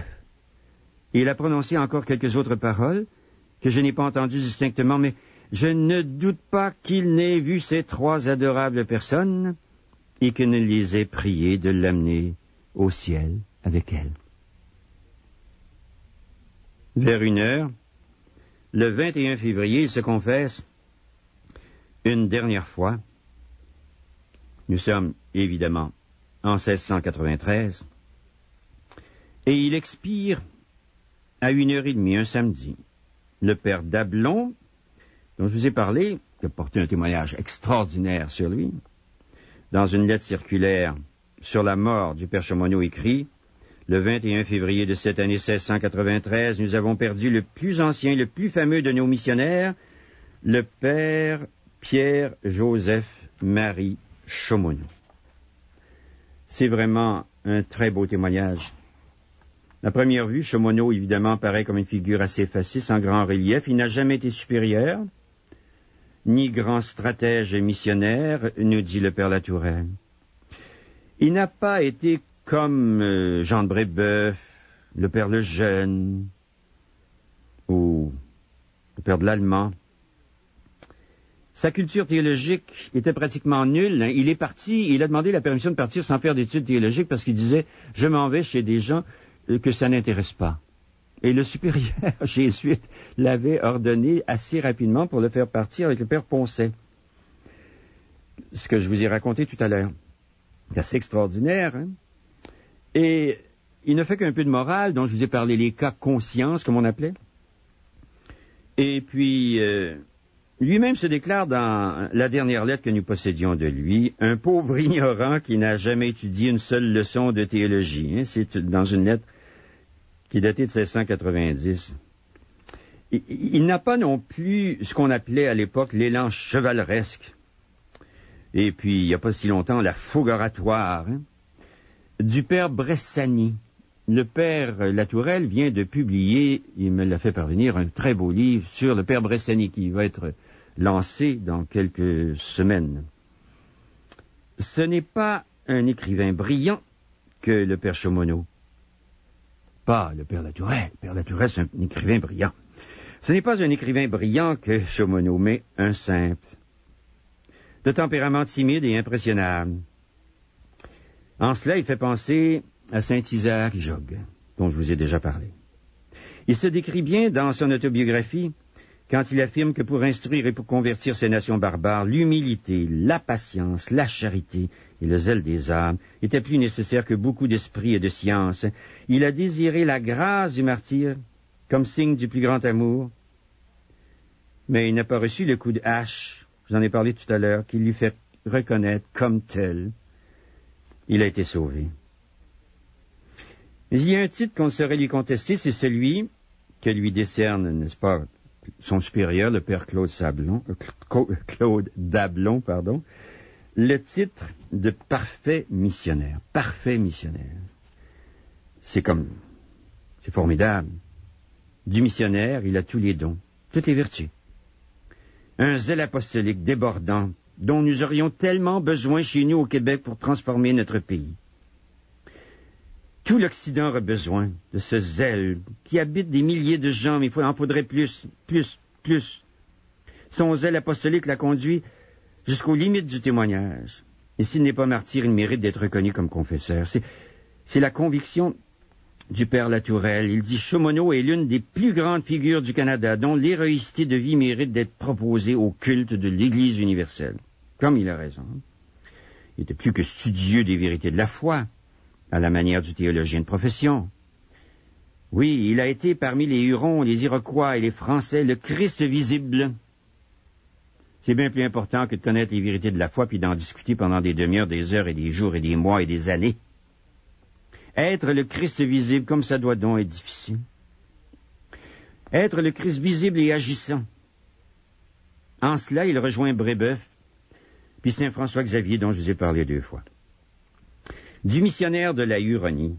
Il a prononcé encore quelques autres paroles que je n'ai pas entendues distinctement, mais je ne doute pas qu'il n'ait vu ces trois adorables personnes et qu'il ne les ait priées de l'amener au ciel avec elle. Vers une heure, le vingt et un février, il se confesse une dernière fois. Nous sommes, évidemment, en seize cent quatre-vingt-treize, et il expire à une heure et demie, un samedi. Le père Dablon, dont je vous ai parlé, qui a porté un témoignage extraordinaire sur lui, dans une lettre circulaire sur la mort du père Chaumonot écrit « Le vingt et un février de cette année seize cent quatre-vingt-treize, nous avons perdu le plus ancien, le plus fameux de nos missionnaires, le père Pierre-Joseph-Marie Chaumonot. » C'est vraiment un très beau témoignage. À première vue, Chaumonot, évidemment, paraît comme une figure assez effacée, sans grand relief. Il n'a jamais été supérieur, ni grand stratège missionnaire, nous dit le père Latourelle. Il n'a pas été comme euh, Jean de Brébeuf, le père Lejeune, ou le père de l'Allemand. Sa culture théologique était pratiquement nulle. Hein. Il est parti, il a demandé la permission de partir sans faire d'études théologiques parce qu'il disait « Je m'en vais chez des gens que ça n'intéresse pas ». Et le supérieur jésuite l'avait ordonné assez rapidement pour le faire partir avec le père Poncet. Ce que je vous ai raconté tout à l'heure. C'est assez extraordinaire. Hein? Et il ne fait qu'un peu de morale, dont je vous ai parlé, les cas conscience, comme on appelait. Et puis, euh, lui-même se déclare dans la dernière lettre que nous possédions de lui, un pauvre ignorant qui n'a jamais étudié une seule leçon de théologie. Hein? C'est dans une lettre qui est datée de seize cent quatre-vingt-dix. Il, il n'a pas non plus ce qu'on appelait à l'époque l'élan chevaleresque. Et puis, il n'y a pas si longtemps, la fougue oratoire hein, du père Bressani, le père Latourelle vient de publier, il me l'a fait parvenir, un très beau livre sur le père Bressani qui va être lancé dans quelques semaines. Ce n'est pas un écrivain brillant que le père Chaumonot. Pas le père Latourelle. Le père Latourelle, c'est un écrivain brillant. Ce n'est pas un écrivain brillant que Chaumonot, mais un simple. De tempérament timide et impressionnable. En cela, il fait penser à saint Isaac Jogues, dont je vous ai déjà parlé. Il se décrit bien dans son autobiographie quand il affirme que pour instruire et pour convertir ces nations barbares, l'humilité, la patience, la charité et le zèle des âmes étaient plus nécessaires que beaucoup d'esprit et de science. Il a désiré la grâce du martyr comme signe du plus grand amour, mais il n'a pas reçu le coup de hache, j'en ai parlé tout à l'heure, qui lui fait reconnaître comme tel. Il a été sauvé. Mais il y a un titre qu'on ne saurait lui contester, c'est celui que lui décerne, n'est-ce pas, son supérieur, le père Claude Sablon, euh, Claude Dablon, pardon, le titre de parfait missionnaire. Parfait missionnaire. C'est comme, c'est formidable. Du missionnaire, il a tous les dons, toutes les vertus. Un zèle apostolique débordant, dont nous aurions tellement besoin chez nous au Québec pour transformer notre pays. Tout l'Occident aurait besoin de ce zèle qui habite des milliers de gens, mais il en faudrait plus, plus, plus. Son zèle apostolique l'a conduit jusqu'aux limites du témoignage. Et s'il n'est pas martyr, il mérite d'être reconnu comme confesseur. C'est, c'est la conviction du père Latourelle. Il dit « Chaumonot est l'une des plus grandes figures du Canada, dont l'héroïcité de vie mérite d'être proposée au culte de l'Église universelle. » Comme il a raison. Il était plus que studieux des vérités de la foi, à la manière du théologien de profession. Oui, il a été parmi les Hurons, les Iroquois et les Français le Christ visible. C'est bien plus important que de connaître les vérités de la foi puis d'en discuter pendant des demi-heures, des heures et des jours et des mois et des années. Être le Christ visible, comme ça doit donc être difficile. Être le Christ visible et agissant. En cela, il rejoint Brébeuf, puis saint François Xavier, dont je vous ai parlé deux fois. Du missionnaire de la Huronie,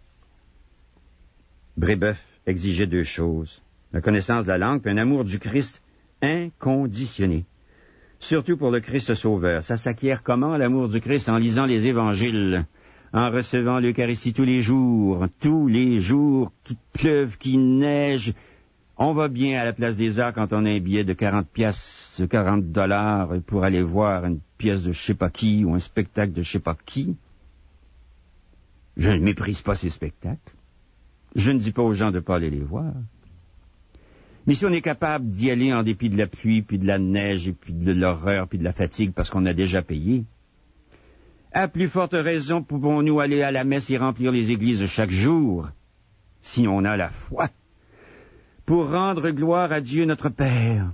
Brébeuf exigeait deux choses, la connaissance de la langue puis un amour du Christ inconditionné. Surtout pour le Christ sauveur. Ça s'acquiert comment, l'amour du Christ? En lisant les évangiles, en recevant l'Eucharistie tous les jours, tous les jours, qu'il pleuve, qu'il neige. On va bien à la place des arts quand on a un billet de quarante piastres, de quarante dollars pour aller voir une pièce de je sais pas qui ou un spectacle de je sais pas qui. Je ne méprise pas ces spectacles. Je ne dis pas aux gens de ne pas aller les voir. Mais si on est capable d'y aller en dépit de la pluie, puis de la neige, et puis de l'horreur, puis de la fatigue, parce qu'on a déjà payé, à plus forte raison pouvons-nous aller à la messe et remplir les églises chaque jour, si on a la foi, pour rendre gloire à Dieu notre Père,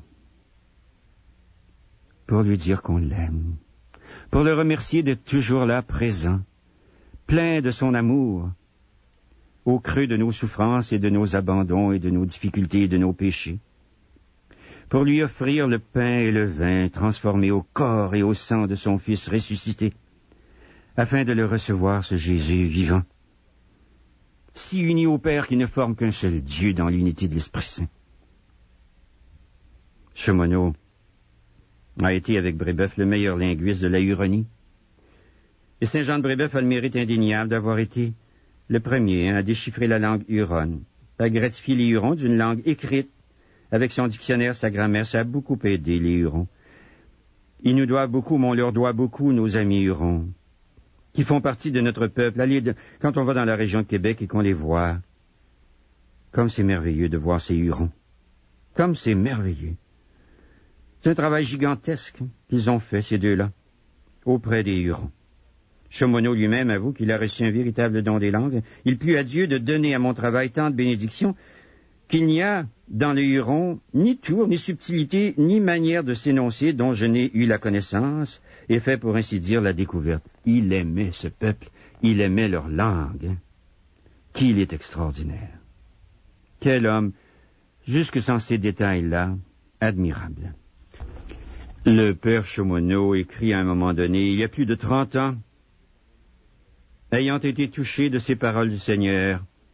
pour lui dire qu'on l'aime, pour le remercier d'être toujours là, présent, plein de son amour, au creux de nos souffrances et de nos abandons et de nos difficultés et de nos péchés, pour lui offrir le pain et le vin transformés au corps et au sang de son Fils ressuscité, afin de le recevoir, ce Jésus vivant, si uni au Père qui ne forme qu'un seul Dieu dans l'unité de l'Esprit Saint. Chaumonot a été avec Brébeuf le meilleur linguiste de la Huronie, et saint Jean de Brébeuf a le mérite indéniable d'avoir été le premier hein, à déchiffrer la langue huronne, à gratifier les Hurons d'une langue écrite. Avec son dictionnaire, sa grammaire, ça a beaucoup aidé les Hurons. Ils nous doivent beaucoup, mais on leur doit beaucoup, nos amis Hurons, qui font partie de notre peuple. Allez, de, quand on va dans la région de Québec et qu'on les voit, comme c'est merveilleux de voir ces Hurons. Comme c'est merveilleux. C'est un travail gigantesque qu'ils ont fait, ces deux-là, auprès des Hurons. Chaumonot lui-même avoue qu'il a reçu un véritable don des langues. Il plut à Dieu de donner à mon travail tant de bénédictions qu'il n'y a dans le Huron ni tour, ni subtilité, ni manière de s'énoncer dont je n'ai eu la connaissance et fait pour ainsi dire la découverte. Il aimait ce peuple, il aimait leur langue. Qu'il est extraordinaire. Quel homme, jusque sans ces détails-là, admirable. Le père Chaumonot écrit à un moment donné, il y a plus de trente ans, ayant été touché de ces paroles du Seigneur,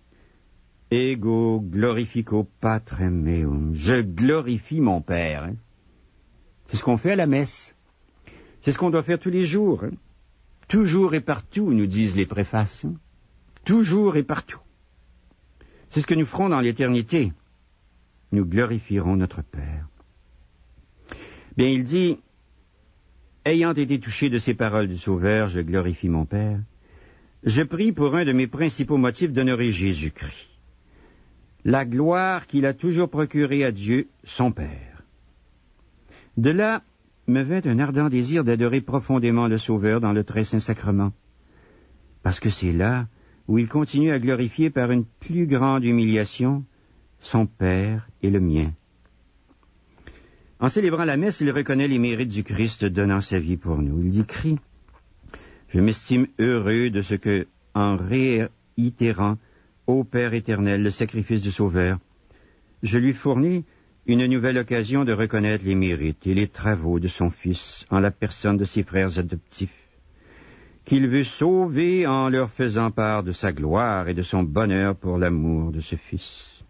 Ego glorifico patrem meum. Je glorifie mon Père. Hein? C'est ce qu'on fait à la messe. C'est ce qu'on doit faire tous les jours. Hein? Toujours et partout, nous disent les préfaces. Hein? Toujours et partout. C'est ce que nous ferons dans l'éternité. Nous glorifierons notre Père. Bien, il dit, ayant été touché de ces paroles du Sauveur, je glorifie mon Père, je prie pour un de mes principaux motifs d'honorer Jésus-Christ, la gloire qu'il a toujours procurée à Dieu, son Père. De là me vint un ardent désir d'adorer profondément le Sauveur dans le très saint sacrement, parce que c'est là où il continue à glorifier par une plus grande humiliation son Père et le mien. En célébrant la messe, il reconnaît les mérites du Christ donnant sa vie pour nous. Il dit, crie, je m'estime heureux de ce que, en réitérant ô Père éternel le sacrifice du Sauveur, je lui fournis une nouvelle occasion de reconnaître les mérites et les travaux de son Fils en la personne de ses frères adoptifs, qu'il veut sauver en leur faisant part de sa gloire et de son bonheur pour l'amour de ce Fils.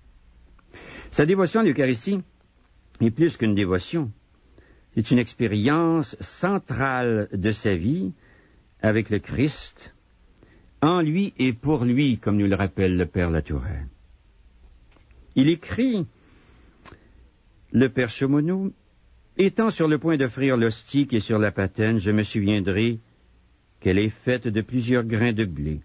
Sa dévotion à l'Eucharistie est plus qu'une dévotion. C'est une expérience centrale de sa vie avec le Christ, en lui et pour lui, comme nous le rappelle le Père Latourelle. Il écrit, le Père Chaumonot, étant sur le point d'offrir l'hostie qui est sur la patène, je me souviendrai qu'elle est faite de plusieurs grains de blé,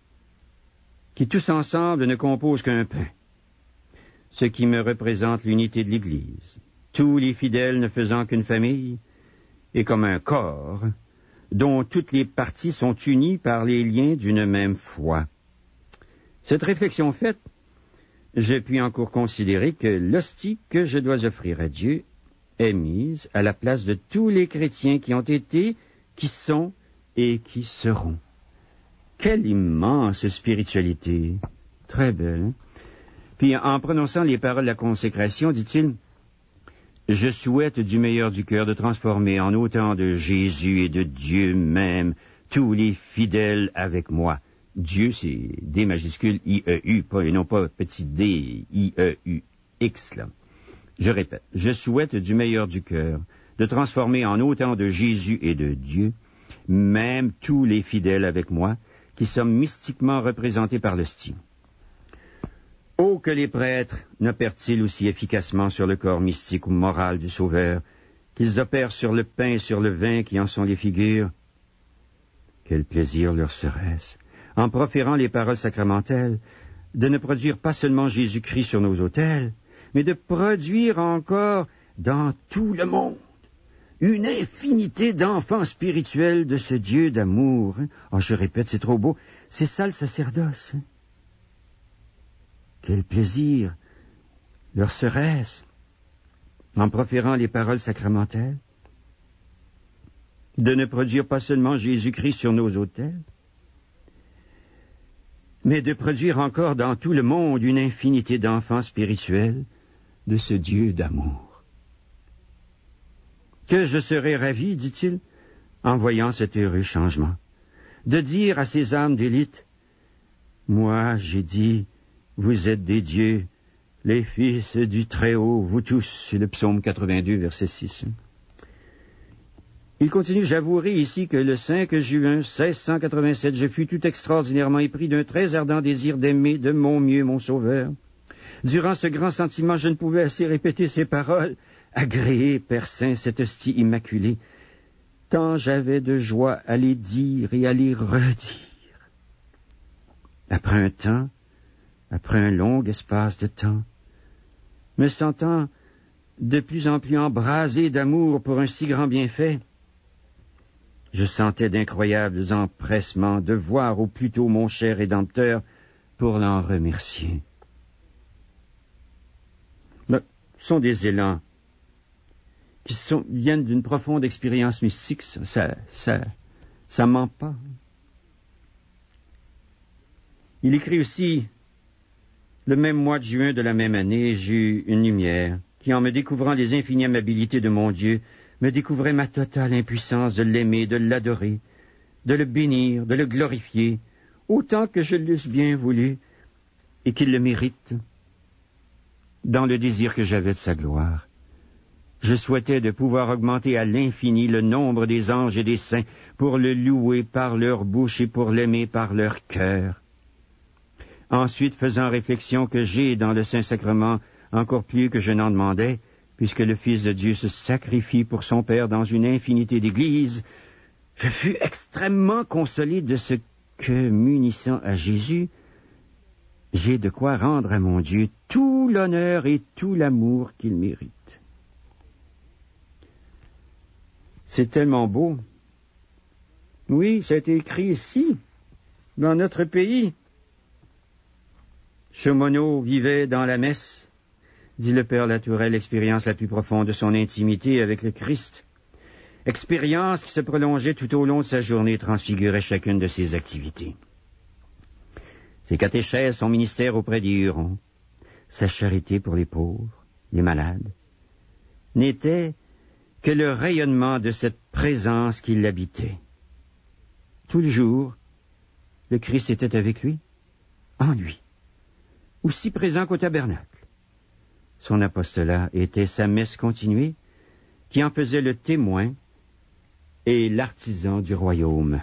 qui tous ensemble ne composent qu'un pain, ce qui me représente l'unité de l'Église, tous les fidèles ne faisant qu'une famille, et comme un corps, dont toutes les parties sont unies par les liens d'une même foi. Cette réflexion faite, je puis encore considérer que l'hostie que je dois offrir à Dieu est mise à la place de tous les chrétiens qui ont été, qui sont et qui seront. Quelle immense spiritualité! Très belle. Hein? Puis en prononçant les paroles de la consécration, dit-il, « Je souhaite du meilleur du cœur de transformer en autant de Jésus et de Dieu même tous les fidèles avec moi. » Dieu, c'est D majuscule I E U, pas, et non pas petit d I E U X, là. Je répète, « Je souhaite du meilleur du cœur de transformer en autant de Jésus et de Dieu même tous les fidèles avec moi qui sommes mystiquement représentés par l'hostie. » Oh, que les prêtres n'opèrent-ils aussi efficacement sur le corps mystique ou moral du Sauveur qu'ils opèrent sur le pain et sur le vin qui en sont les figures. Quel plaisir leur serait-ce, en proférant les paroles sacramentelles, de ne produire pas seulement Jésus-Christ sur nos autels, mais de produire encore dans tout le monde une infinité d'enfants spirituels de ce Dieu d'amour. Oh, je répète, c'est trop beau, c'est ça le sacerdoce. Hein? Quel plaisir leur serait-ce, en proférant les paroles sacramentelles, de ne produire pas seulement Jésus-Christ sur nos autels, mais de produire encore dans tout le monde une infinité d'enfants spirituels de ce Dieu d'amour. Que je serais ravi, dit-il, en voyant cet heureux changement, de dire à ces âmes d'élite, « Moi, j'ai dit, vous êtes des dieux, les fils du Très-Haut, vous tous. » C'est le psaume quatre-vingt-deux, verset six. Il continue, « J'avouerai ici que le cinq juin seize cent quatre-vingt-sept, je fus tout extraordinairement épris d'un très ardent désir d'aimer de mon mieux mon Sauveur. Durant ce grand sentiment, je ne pouvais assez répéter ces paroles. Agréez, Père Saint, cette hostie immaculée, tant j'avais de joie à les dire et à les redire. » Après un temps, après un long espace de temps, me sentant de plus en plus embrasé d'amour pour un si grand bienfait, je sentais d'incroyables empressements de voir au plus tôt mon cher Rédempteur pour l'en remercier. Mais ce sont des élans qui sont, viennent d'une profonde expérience mystique, ça, ça, ça, ça ment pas. Il écrit aussi, le même mois de juin de la même année, j'eus une lumière qui, en me découvrant les infinies amabilités de mon Dieu, me découvrait ma totale impuissance de l'aimer, de l'adorer, de le bénir, de le glorifier, autant que je l'eusse bien voulu, et qu'il le mérite. Dans le désir que j'avais de sa gloire, je souhaitais de pouvoir augmenter à l'infini le nombre des anges et des saints pour le louer par leur bouche et pour l'aimer par leur cœur. Ensuite, faisant réflexion que j'ai dans le Saint-Sacrement encore plus que je n'en demandais, puisque le Fils de Dieu se sacrifie pour son Père dans une infinité d'églises, je fus extrêmement consolé de ce que, m'unissant à Jésus, j'ai de quoi rendre à mon Dieu tout l'honneur et tout l'amour qu'il mérite. C'est tellement beau. Oui, ça a été écrit ici, dans notre pays. Chaumonot vivait dans la messe, dit le Père Latourelle, l'expérience la plus profonde de son intimité avec le Christ. Expérience qui se prolongeait tout au long de sa journée et transfigurait chacune de ses activités. Ses catéchèses, son ministère auprès des Hurons, sa charité pour les pauvres, les malades, n'étaient que le rayonnement de cette présence qui l'habitait. Tout le jour, le Christ était avec lui, en lui, aussi présent qu'au tabernacle. Son apostolat était sa messe continuée, qui en faisait le témoin et l'artisan du royaume.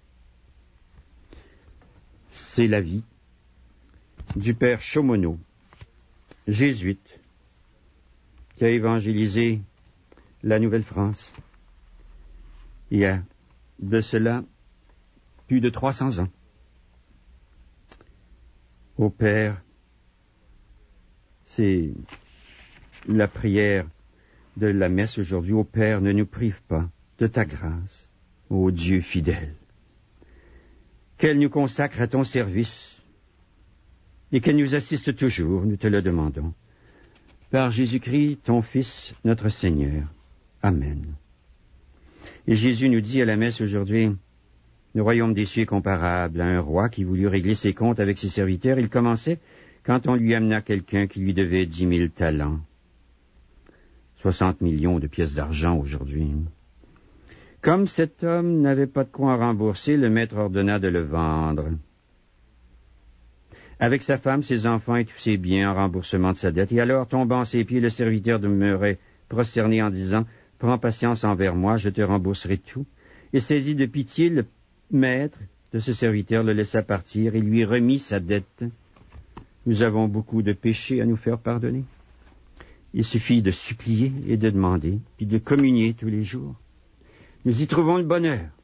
C'est la vie du père Chaumonot, jésuite, qui a évangélisé la Nouvelle-France il y a de cela plus de trois cents ans. Ô Père, c'est la prière de la messe aujourd'hui. Ô Père, ne nous prive pas de ta grâce, ô Dieu fidèle, qu'elle nous consacre à ton service et qu'elle nous assiste toujours, nous te le demandons. Par Jésus-Christ, ton Fils, notre Seigneur. Amen. Et Jésus nous dit à la messe aujourd'hui, le royaume des cieux est comparable à un roi qui voulut régler ses comptes avec ses serviteurs. Il commençait quand on lui amena quelqu'un qui lui devait dix mille talents. Soixante millions de pièces d'argent aujourd'hui. Comme cet homme n'avait pas de quoi en rembourser, le maître ordonna de le vendre. Avec sa femme, ses enfants et tous ses biens en remboursement de sa dette. Et alors, tombant à ses pieds, le serviteur demeurait prosterné en disant, « Prends patience envers moi, je te rembourserai tout. » Et saisi de pitié, le maître de ce serviteur le laissa partir et lui remit sa dette. Nous avons beaucoup de péchés à nous faire pardonner. Il suffit de supplier et de demander, puis de communier tous les jours. Nous y trouvons le bonheur.